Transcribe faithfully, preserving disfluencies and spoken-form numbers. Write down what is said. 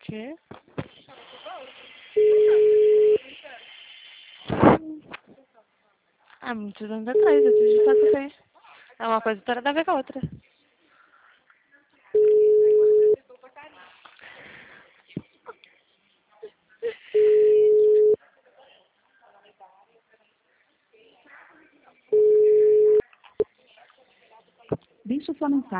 Quê? Ah, muitos anos atrás, eu tive só que eu sei. É uma coisa que tem nada a ver com a outra. Deixe sua mensagem.